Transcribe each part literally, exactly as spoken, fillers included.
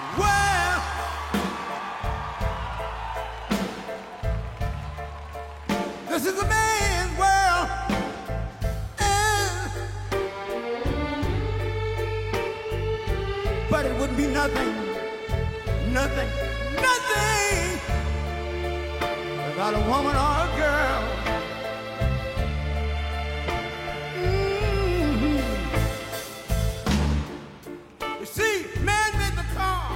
Well, this is a man's world, and, but it wouldn't be nothing, nothing, nothing without a woman or a girl. Mm-hmm. You see, man made the car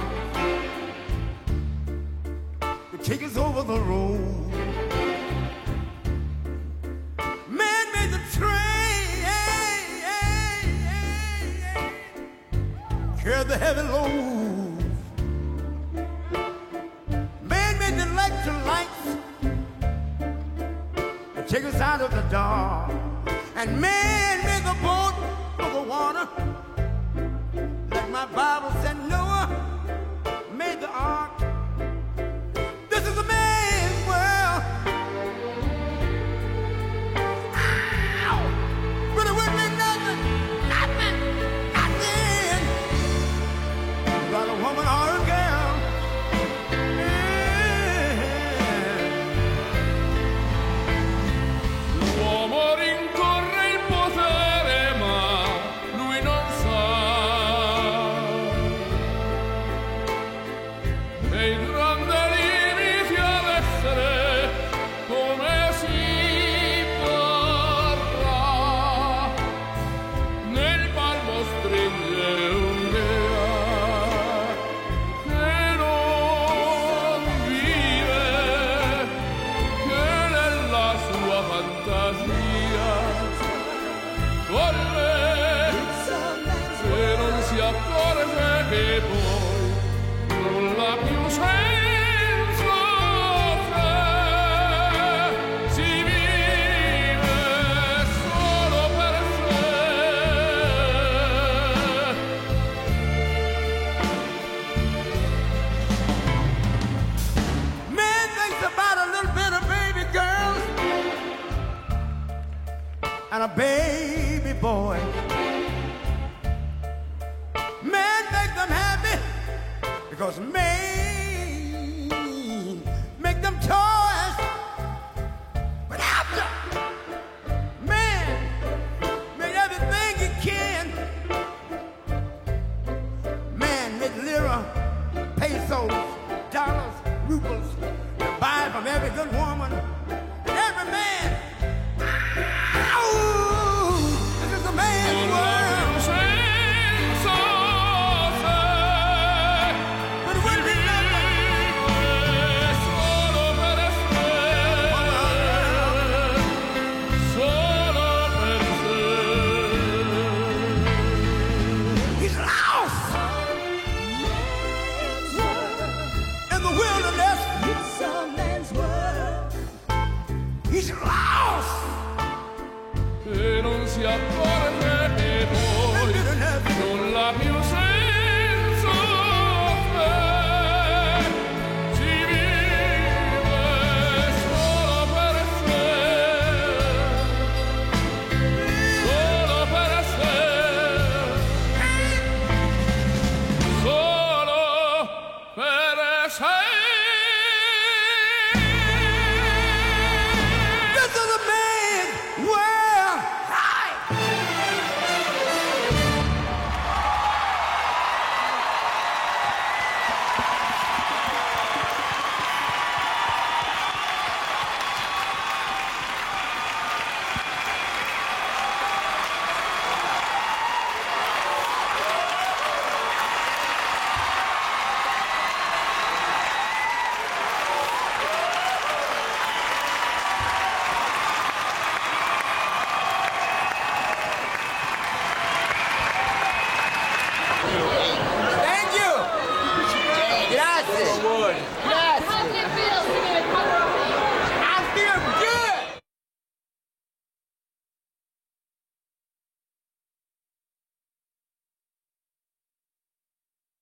to take us over the road. Man made the train, carry the heavy load. Man made the electric lights to take us out of the dark. And man made the boat for the water, like my Bible said Noah made the ark. This is a man's world. Ow! But it wouldn't be nothing, nothing, nothing without a woman or a girl. L'uomo rincorre il potere, ma lui non sa nei grandi limiti ad essere come si vorrà. Nel palmo stringe un'idea che non vive, che nella sua fantasia corre, se non si accorge che poi nulla più senso c'è, si vive solo per sé. Man thinks about a little bit of baby girls and a baby boy. Man make them happy because man make them toys. But after man made everything he can, man made lira, pesos, dollars, rubles to buy from every good woman and every man. Ow! This is a man's Nulla world. più senso c'è, But it wouldn't be nothing. vive solo per sé, solo per sé. He's lost in the wilderness. It's a man's world. He's lost. E non si accorge che poi nulla più senso c'è, si vive solo per sé, solo per sé, solo per sé. This is a man's world. Hi. Thank you. Grazie.